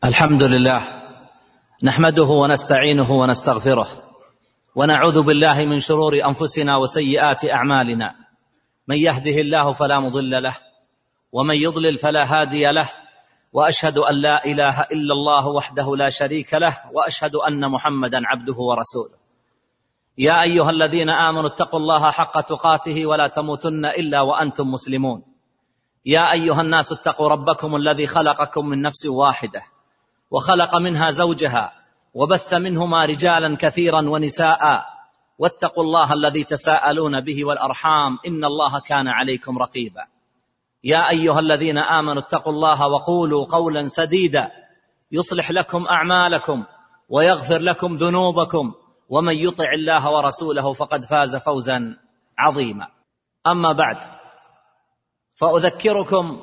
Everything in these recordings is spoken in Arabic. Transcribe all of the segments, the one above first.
الحمد لله نحمده ونستعينه ونستغفره ونعوذ بالله من شرور أنفسنا وسيئات أعمالنا. من يهده الله فلا مضل له ومن يضلل فلا هادي له، وأشهد أن لا إله إلا الله وحده لا شريك له، وأشهد أن محمدا عبده ورسوله. يا أيها الذين آمنوا اتقوا الله حق تقاته ولا تموتن إلا وأنتم مسلمون. يا أيها الناس اتقوا ربكم الذي خلقكم من نفس واحدة وخلق منها زوجها وبث منهما رجالا كثيرا ونساء، واتقوا الله الذي تساءلون به والأرحام إن الله كان عليكم رقيبا. يا أيها الذين آمنوا اتقوا الله وقولوا قولا سديدا يصلح لكم أعمالكم ويغفر لكم ذنوبكم، ومن يطع الله ورسوله فقد فاز فوزا عظيما. أما بعد، فأذكركم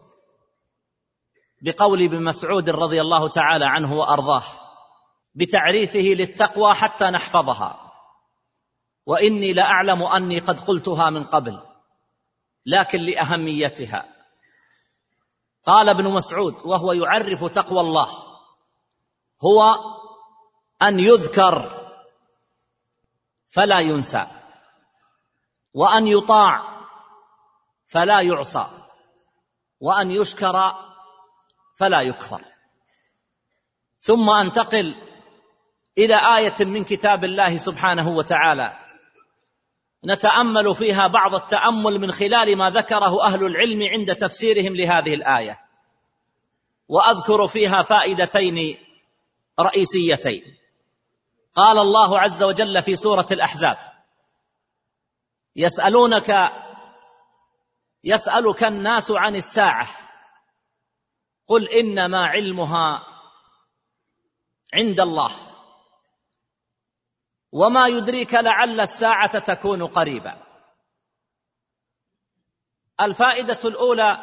بقول ابن مسعود رضي الله تعالى عنه وأرضاه بتعريفه للتقوى حتى نحفظها، وإني لأعلم أني قد قلتها من قبل لكن لأهميتها. قال ابن مسعود وهو يعرف تقوى الله: هو أن يذكر فلا ينسى، وأن يطاع فلا يعصى، وأن يشكر فلا يكفر. ثم أنتقل إلى آية من كتاب الله سبحانه وتعالى نتأمل فيها بعض التأمل من خلال ما ذكره أهل العلم عند تفسيرهم لهذه الآية، وأذكر فيها فائدتين رئيسيتين. قال الله عز وجل في سورة الأحزاب: يسألك الناس عن الساعة قل إنما علمها عند الله وما يدريك لعل الساعة تكون قريبا. الفائدة الأولى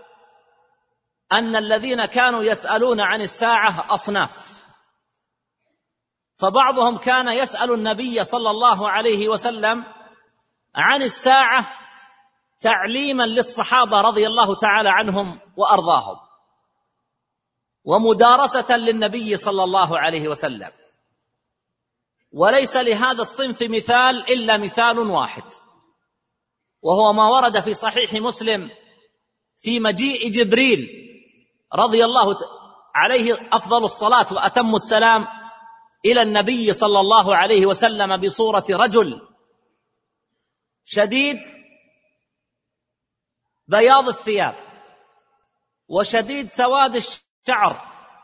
أن الذين كانوا يسألون عن الساعة أصناف، فبعضهم كان يسأل النبي صلى الله عليه وسلم عن الساعة تعليما للصحابة رضي الله تعالى عنهم وأرضاهم، ومدارسة للنبي صلى الله عليه وسلم. وليس لهذا الصنف مثال إلا مثال واحد، وهو ما ورد في صحيح مسلم في مجيء جبريل رضي الله عليه أفضل الصلاة وأتم السلام إلى النبي صلى الله عليه وسلم بصورة رجل شديد بياض الثياب وشديد سواد الشعر،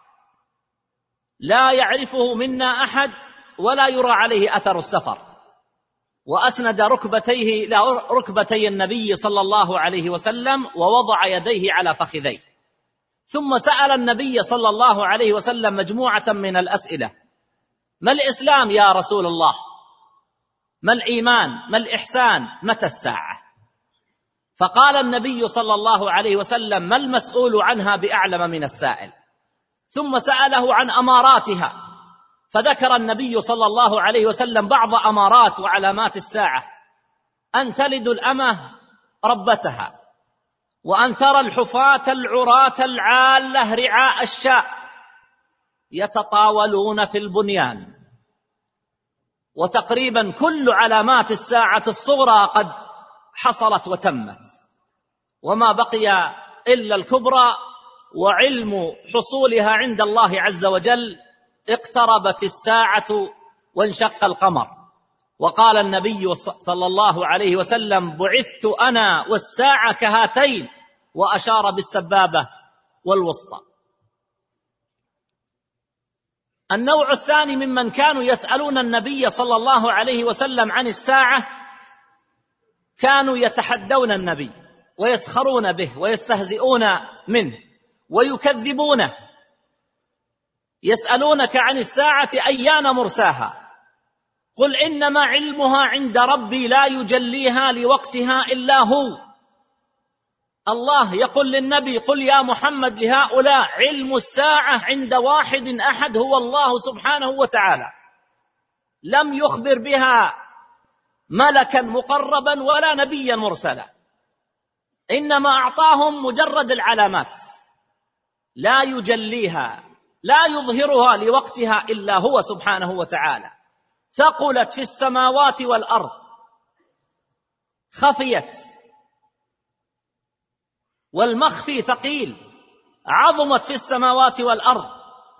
لا يعرفه منا أحد ولا يرى عليه أثر السفر، وأسند ركبتيه إلى ركبتي النبي صلى الله عليه وسلم ووضع يديه على فخذيه، ثم سأل النبي صلى الله عليه وسلم مجموعة من الأسئلة: ما الإسلام يا رسول الله؟ ما الإيمان؟ ما الإحسان؟ متى الساعة؟ فقال النبي صلى الله عليه وسلم: ما المسؤول عنها بأعلم من السائل. ثم سأله عن أماراتها، فذكر النبي صلى الله عليه وسلم بعض أمارات وعلامات الساعة: أن تلد الأمة ربتها، وأن ترى الحفاة العراة العالة رعاء الشاء يتطاولون في البنيان. وتقريبا كل علامات الساعة الصغرى قد حصلت وتمت، وما بقي إلا الكبرى، وعلم حصولها عند الله عز وجل. اقتربت الساعة وانشق القمر، وقال النبي صلى الله عليه وسلم: بعثت أنا والساعة كهاتين، وأشار بالسبابة والوسطى. النوع الثاني ممن كانوا يسألون النبي صلى الله عليه وسلم عن الساعة كانوا يتحدون النبي ويسخرون به ويستهزئون منه ويكذبونه. يسألونك عن الساعة أيان مرساها قل إنما علمها عند ربي لا يجليها لوقتها إلا هو. الله يقول للنبي: قل يا محمد لهؤلاء علم الساعة عند واحد أحد هو الله سبحانه وتعالى، لم يخبر بها ملكا مقربا ولا نبيا مرسلا، إنما أعطاهم مجرد العلامات، لا يجليها لا يظهرها لوقتها إلا هو سبحانه وتعالى، ثقلت في السماوات والأرض، خفيت، والمخفي ثقيل، عظمت في السماوات والأرض،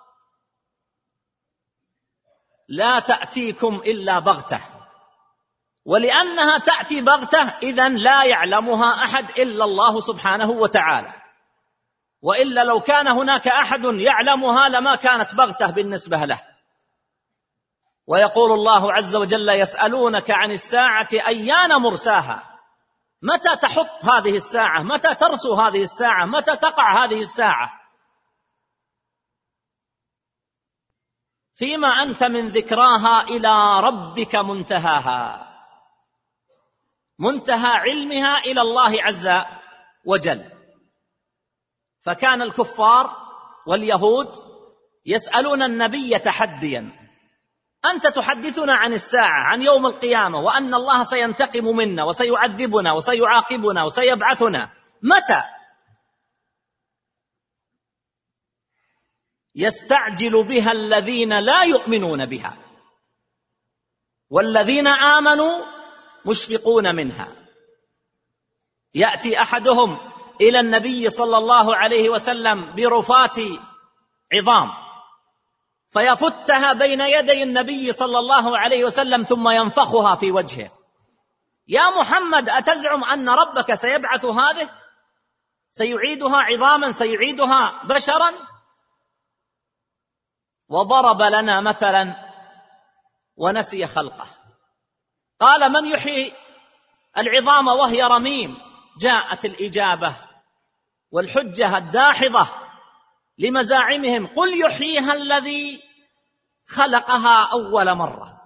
لا تأتيكم إلا بغتة. ولأنها تأتي بغتة إذن لا يعلمها أحد إلا الله سبحانه وتعالى، وإلا لو كان هناك أحد يعلمها لما كانت بغتة بالنسبة له. ويقول الله عز وجل: يسألونك عن الساعة أيان مرساها، متى تحط هذه الساعة؟ متى ترسو هذه الساعة؟ متى تقع هذه الساعة؟ فيما أنت من ذكراها إلى ربك منتهاها، منتهى علمها إلى الله عز وجل. فكان الكفار واليهود يسألون النبي تحديا: أنت تحدثنا عن الساعة، عن يوم القيامة، وأن الله سينتقم منا وسيعذبنا وسيعاقبنا وسيبعثنا، متى؟ يستعجل بها الذين لا يؤمنون بها، والذين آمنوا مشفقون منها. يأتي أحدهم إلى النبي صلى الله عليه وسلم برفات عظام فيفتها بين يدي النبي صلى الله عليه وسلم ثم ينفخها في وجهه: يا محمد، أتزعم أن ربك سيبعث هذه؟ سيعيدها عظاما، سيعيدها بشرا؟ وضرب لنا مثلا ونسي خلقه، قال: من يحيي العظام وهي رميم؟ جاءت الإجابة والحجة الداحضة لمزاعمهم: قل يحييها الذي خلقها أول مرة.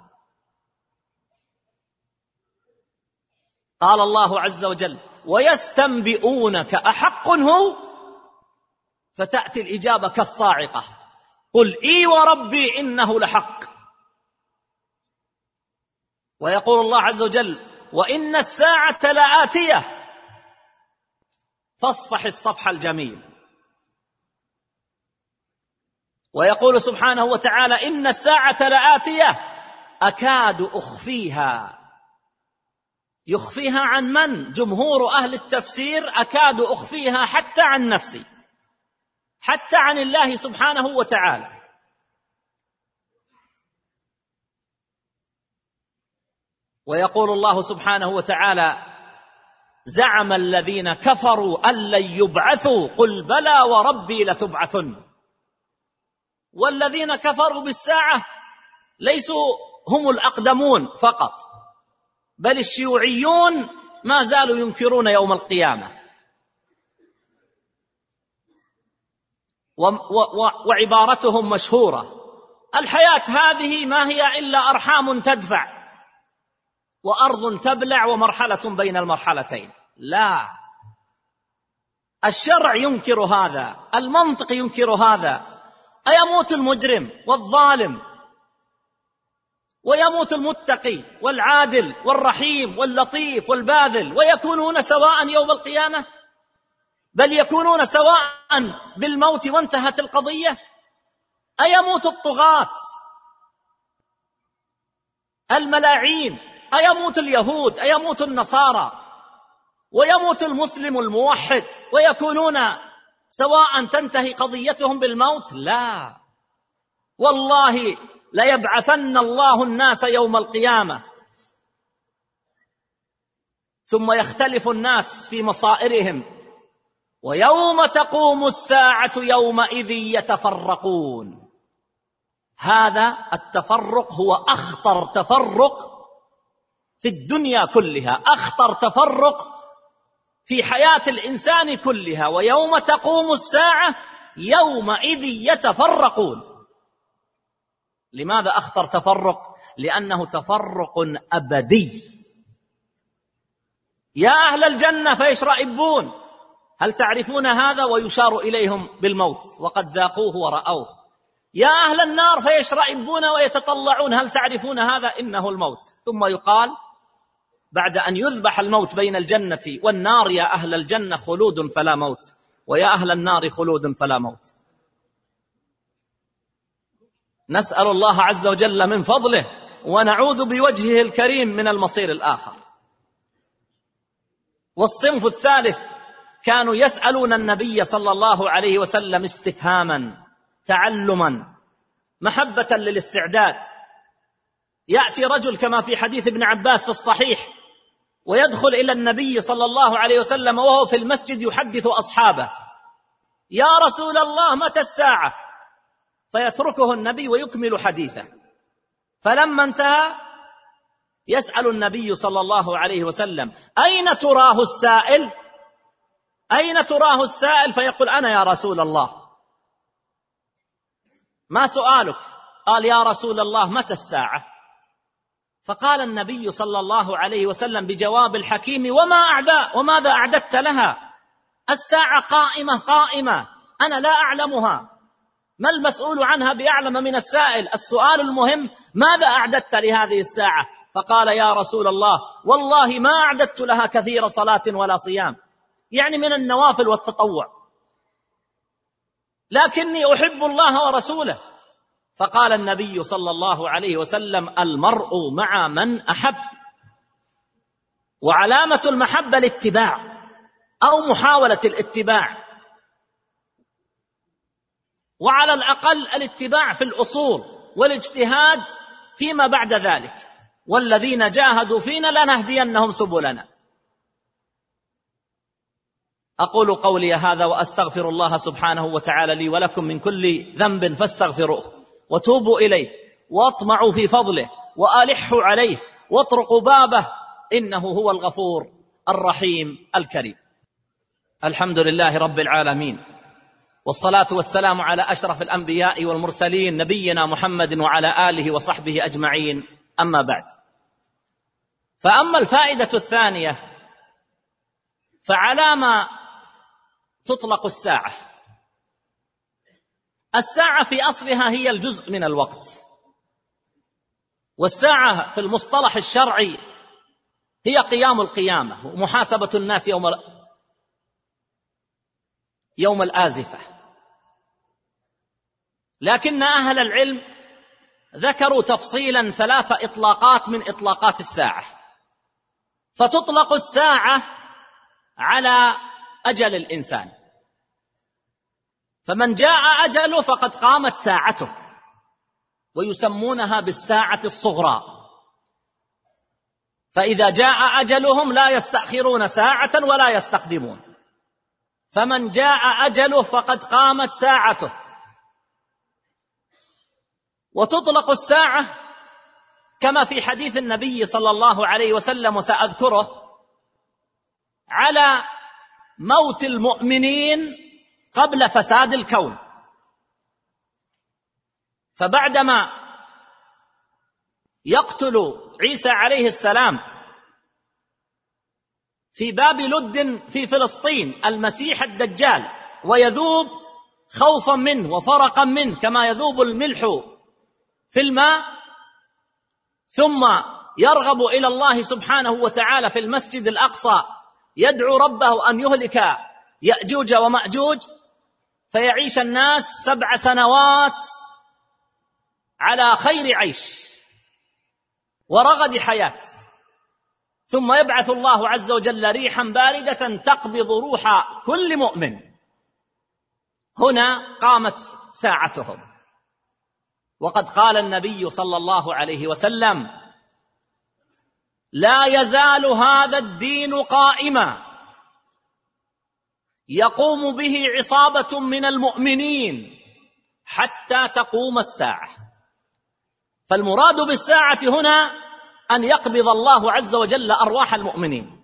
قال الله عز وجل: ويستنبئونك أحق هو؟ فتأتي الإجابة كالصاعقة: قل إي وربي إنه لحق. ويقول الله عز وجل: وإن الساعة لآتية فاصفح الصفح الجميل. ويقول سبحانه وتعالى: إن الساعة لآتية أكاد أخفيها. يخفيها عن من؟ جمهور أهل التفسير: أكاد أخفيها حتى عن نفسي، حتى عن الله سبحانه وتعالى. ويقول الله سبحانه وتعالى: زعم الذين كفروا أن لن يبعثوا قل بلى وربي لتبعثن. والذين كفروا بالساعة ليسوا هم الأقدمون فقط، بل الشيوعيون ما زالوا ينكرون يوم القيامة. وعبارتهم مشهورة: الحياة هذه ما هي إلا أرحام تدفع وأرض تبلع ومرحلة بين المرحلتين. لا، الشرع ينكر هذا، المنطق ينكر هذا. أيموت المجرم والظالم ويموت المتقي والعادل والرحيم واللطيف والباذل ويكونون سواء يوم القيامة؟ بل يكونون سواء بالموت وانتهت القضية. أيموت الطغاة الملاعين، أيموت اليهود، أيموت النصارى، ويموت المسلم الموحد ويكونون سواء تنتهي قضيتهم بالموت؟ لا، والله ليبعثن الله الناس يوم القيامة ثم يختلف الناس في مصائرهم، ويوم تقوم الساعة يومئذ يتفرقون. هذا التفرق هو أخطر تفرق في الدنيا كلها، أخطر تفرق في حياة الإنسان كلها. ويوم تقوم الساعة يومئذ يتفرقون. لماذا أخطر تفرق؟ لأنه تفرق أبدي. يا أهل الجنة فيشرئبون، هل تعرفون هذا؟ ويشار إليهم بالموت وقد ذاقوه ورأوه. يا أهل النار فيشرئبون ويتطلعون، هل تعرفون هذا؟ إنه الموت. ثم يقال بعد أن يذبح الموت بين الجنة والنار: يا أهل الجنة خلود فلا موت، ويا أهل النار خلود فلا موت. نسأل الله عز وجل من فضله ونعوذ بوجهه الكريم من المصير الآخر. والصنف الثالث كانوا يسألون النبي صلى الله عليه وسلم استفهاما تعلما محبة للاستعداد. يأتي رجل كما في حديث ابن عباس في الصحيح ويدخل إلى النبي صلى الله عليه وسلم وهو في المسجد يحدث أصحابه: يا رسول الله متى الساعة؟ فيتركه النبي ويكمل حديثه. فلما انتهى يسأل النبي صلى الله عليه وسلم: أين تراه السائل؟ أين تراه السائل؟ فيقول: أنا يا رسول الله. ما سؤالك؟ قال: يا رسول الله متى الساعة؟ فقال النبي صلى الله عليه وسلم بجواب الحكيم: وماذا أعددت لها؟ الساعة قائمة أنا لا أعلمها، ما المسؤول عنها بأعلم من السائل؟ السؤال المهم: ماذا أعددت لهذه الساعة؟ فقال: يا رسول الله والله ما أعددت لها كثير صلاة ولا صيام، يعني من النوافل والتطوع، لكني أحب الله ورسوله. فقال النبي صلى الله عليه وسلم: المرء مع من أحب، وعلامة المحبة الاتباع أو محاولة الاتباع، وعلى الأقل الاتباع في الأصول والاجتهاد فيما بعد ذلك. والذين جاهدوا فينا لنهدينهم سبلنا. أقول قولي هذا وأستغفر الله سبحانه وتعالى لي ولكم من كل ذنب فاستغفروه وتوبوا إليه واطمعوا في فضله وألحوا عليه واطرقوا بابه إنه هو الغفور الرحيم الكريم. الحمد لله رب العالمين، والصلاة والسلام على أشرف الأنبياء والمرسلين نبينا محمد وعلى آله وصحبه أجمعين. أما بعد، فأما الفائدة الثانية فعلى ما تطلق الساعة. الساعة في أصلها هي الجزء من الوقت، والساعة في المصطلح الشرعي هي قيام القيامة ومحاسبة الناس يوم الآزفة. لكن أهل العلم ذكروا تفصيلا 3 إطلاقات من إطلاقات الساعة. فتطلق الساعة على أجل الإنسان، فمن جاء أجله فقد قامت ساعته، ويسمونها بالساعة الصغرى. فإذا جاء أجلهم لا يستأخرون ساعة ولا يستقدمون، فمن جاء أجله فقد قامت ساعته. وتطلق الساعة كما في حديث النبي صلى الله عليه وسلم وسأذكره على موت المؤمنين قبل فساد الكون. فبعدما يقتل عيسى عليه السلام في باب لد في فلسطين المسيح الدجال، ويذوب خوفا منه وفرقا منه كما يذوب الملح في الماء، ثم يرغب إلى الله سبحانه وتعالى في المسجد الأقصى يدعو ربه أن يهلك يأجوج ومأجوج، فيعيش الناس 7 سنوات على خير عيش ورغد حياة، ثم يبعث الله عز وجل ريحا باردة تقبض روح كل مؤمن. هنا قامت ساعتهم. وقد قال النبي صلى الله عليه وسلم: لا يزال هذا الدين قائما يقوم به عصابة من المؤمنين حتى تقوم الساعة. فالمراد بالساعة هنا أن يقبض الله عز وجل أرواح المؤمنين،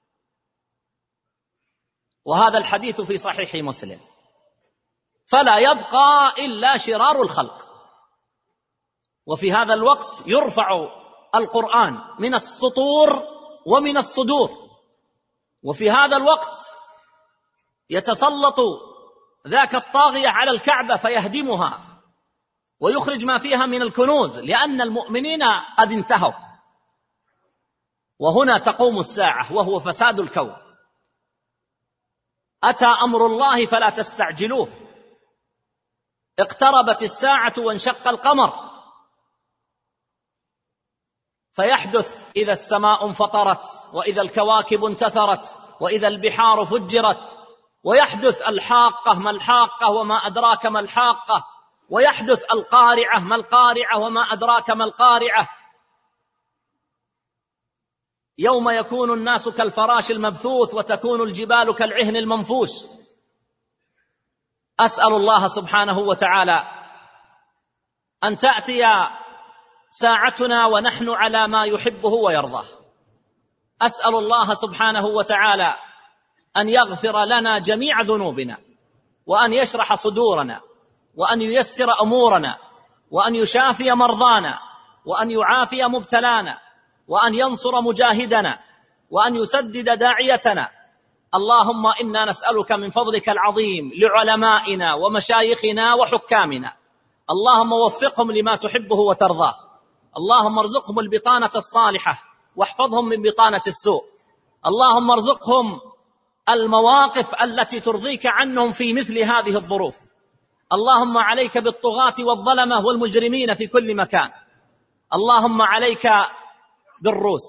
وهذا الحديث في صحيح مسلم. فلا يبقى إلا شرار الخلق. وفي هذا الوقت يرفع القرآن من السطور ومن الصدور، وفي هذا الوقت يتسلط ذاك الطاغية على الكعبة فيهدمها ويخرج ما فيها من الكنوز، لأن المؤمنين قد انتهوا. وهنا تقوم الساعة وهو فساد الكون. أتى أمر الله فلا تستعجلوه، اقتربت الساعة وانشق القمر، فيحدث إذا السماء انفطرت، وإذا الكواكب انتثرت، وإذا البحار فجرت، ويحدث الحاقة ما الحاقة وما أدراك ما الحاقة، ويحدث القارعة ما القارعة وما أدراك ما القارعة، يوم يكون الناس كالفراش المبثوث وتكون الجبال كالعهن المنفوش. أسأل الله سبحانه وتعالى أن تأتي ساعتنا ونحن على ما يحبه ويرضاه. أسأل الله سبحانه وتعالى أن يغفر لنا جميع ذنوبنا، وأن يشرح صدورنا، وأن ييسر أمورنا، وأن يشافي مرضانا، وأن يعافي مبتلانا، وأن ينصر مجاهدنا، وأن يسدد داعيتنا. اللهم إنا نسألك من فضلك العظيم لعلمائنا ومشايخنا وحكامنا، اللهم وفقهم لما تحبه وترضاه، اللهم ارزقهم البطانة الصالحة واحفظهم من بطانة السوء، اللهم ارزقهم المواقف التي ترضيك عنهم في مثل هذه الظروف. اللهم عليك بالطغاة والظلمة والمجرمين في كل مكان، اللهم عليك بالروس،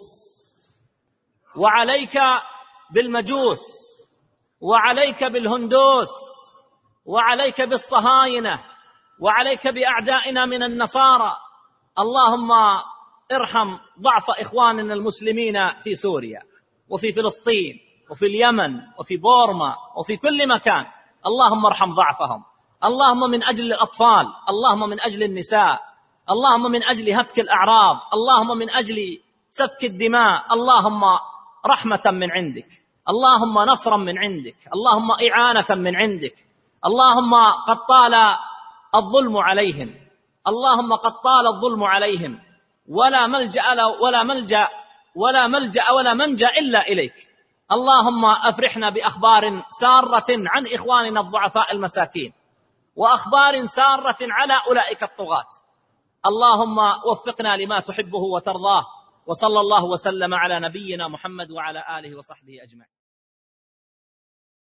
وعليك بالمجوس، وعليك بالهندوس، وعليك بالصهاينة، وعليك بأعدائنا من النصارى. اللهم ارحم ضعف إخواننا المسلمين في سوريا وفي فلسطين وفي اليمن وفي بورما وفي كل مكان، اللهم ارحم ضعفهم، اللهم من أجل الأطفال، اللهم من أجل النساء، اللهم من أجل هتك الأعراض، اللهم من أجل سفك الدماء، اللهم رحمة من عندك، اللهم نصرا من عندك، اللهم إعانة من عندك. اللهم قد طال الظلم عليهم، اللهم قد طال الظلم عليهم، ولا ملجأ ولا منجا إلا إليك. اللهم أفرحنا بأخبار سارة عن إخواننا الضعفاء المساكين، وأخبار سارة على أولئك الطغاة. اللهم وفقنا لما تحبه وترضاه، وصلى الله وسلم على نبينا محمد وعلى آله وصحبه أجمعين.